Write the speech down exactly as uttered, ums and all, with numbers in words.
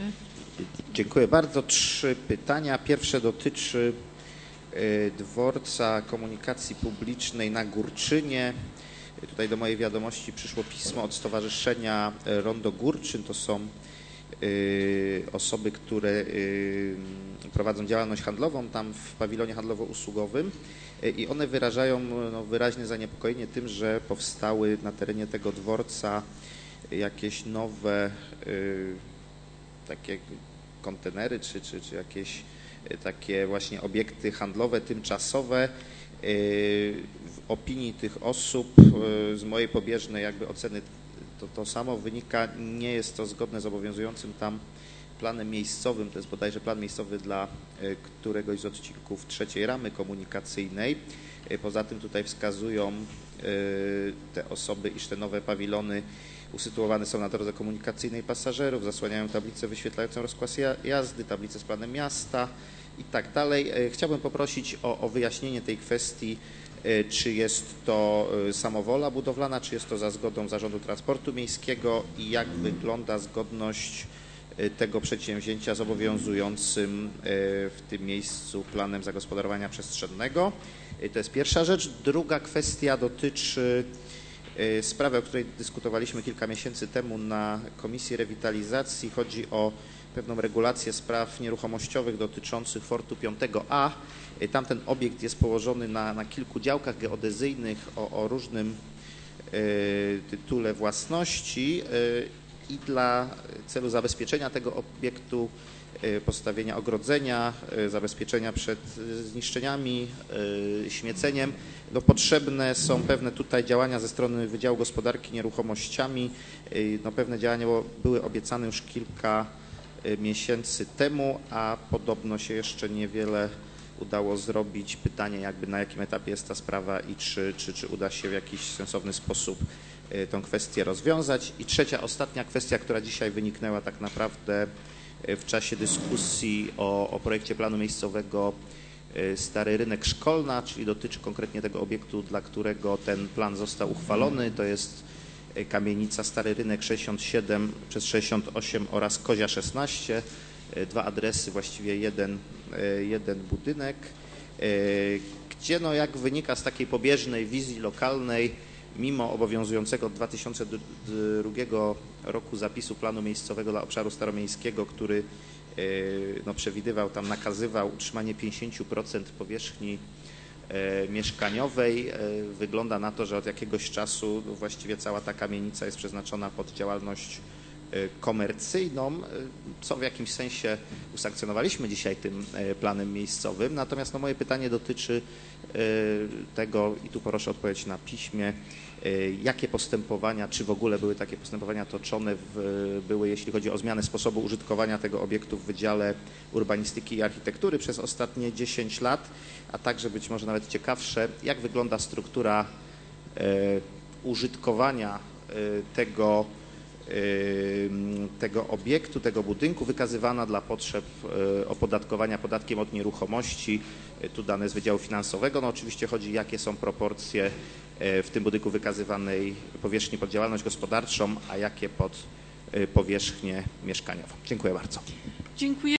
Prosimy. Dziękuję bardzo. Trzy pytania. Pierwsze dotyczy dworca komunikacji publicznej na Górczynie. Tutaj do mojej wiadomości przyszło pismo od Stowarzyszenia Rondo Górczyn. To są osoby, które prowadzą działalność handlową tam w pawilonie handlowo-usługowym i one wyrażają no, wyraźne zaniepokojenie tym, że powstały na terenie tego dworca jakieś nowe takie kontenery czy, czy, czy jakieś takie właśnie obiekty handlowe tymczasowe. W opinii tych osób, z mojej pobieżnej jakby oceny to, to samo wynika, nie jest to zgodne z obowiązującym tam planem miejscowym, to jest bodajże plan miejscowy dla któregoś z odcinków trzeciej ramy komunikacyjnej. Poza tym tutaj wskazują te osoby, iż te nowe pawilony usytuowane są na drodze komunikacyjnej pasażerów, zasłaniają tablicę wyświetlającą rozkład jazdy, tablicę z planem miasta i tak dalej. Chciałbym poprosić o, o wyjaśnienie tej kwestii, czy jest to samowola budowlana, czy jest to za zgodą Zarządu Transportu Miejskiego i jak wygląda zgodność tego przedsięwzięcia z obowiązującym w tym miejscu planem zagospodarowania przestrzennego. To jest pierwsza rzecz. Druga kwestia dotyczy sprawy, o której dyskutowaliśmy kilka miesięcy temu na Komisji Rewitalizacji. Chodzi o pewną regulację spraw nieruchomościowych dotyczących Fortu piątego A. Tamten obiekt jest położony na, na kilku działkach geodezyjnych o, o różnym y, tytule własności y, i dla celu zabezpieczenia tego obiektu, y, postawienia ogrodzenia, y, zabezpieczenia przed zniszczeniami, y, śmieceniem, no, potrzebne są pewne tutaj działania ze strony Wydziału Gospodarki Nieruchomościami. Y, no, pewne działania były obiecane już kilka miesięcy temu, a podobno się jeszcze niewiele udało zrobić. Pytanie jakby na jakim etapie jest ta sprawa i czy, czy, czy uda się w jakiś sensowny sposób tę kwestię rozwiązać. I trzecia, ostatnia kwestia, która dzisiaj wyniknęła tak naprawdę w czasie dyskusji o, o projekcie planu miejscowego Stary Rynek Szkolna, czyli dotyczy konkretnie tego obiektu, dla którego ten plan został uchwalony. To jest kamienica Stary Rynek sześćdziesiąt siedem przez sześćdziesiąt osiem oraz Kozia szesnaście. Dwa adresy, właściwie jeden, jeden budynek, gdzie no jak wynika z takiej pobieżnej wizji lokalnej, mimo obowiązującego od dwa tysiące drugiego roku zapisu planu miejscowego dla obszaru staromiejskiego, który no, przewidywał, tam nakazywał utrzymanie pięćdziesiąt procent powierzchni mieszkaniowej, wygląda na to, że od jakiegoś czasu właściwie cała ta kamienica jest przeznaczona pod działalność komercyjną, co w jakimś sensie usankcjonowaliśmy dzisiaj tym planem miejscowym. Natomiast no, moje pytanie dotyczy tego i tu proszę o odpowiedź na piśmie, jakie postępowania, czy w ogóle były takie postępowania toczone, w, były jeśli chodzi o zmianę sposobu użytkowania tego obiektu w Wydziale Urbanistyki i Architektury przez ostatnie dziesięć lat, a także być może nawet ciekawsze, jak wygląda struktura użytkowania tego tego obiektu, tego budynku wykazywana dla potrzeb opodatkowania podatkiem od nieruchomości, tu dane z Wydziału Finansowego. No oczywiście chodzi, jakie są proporcje w tym budynku wykazywanej powierzchni pod działalność gospodarczą, a jakie pod powierzchnię mieszkaniową. Dziękuję bardzo. Dziękuję.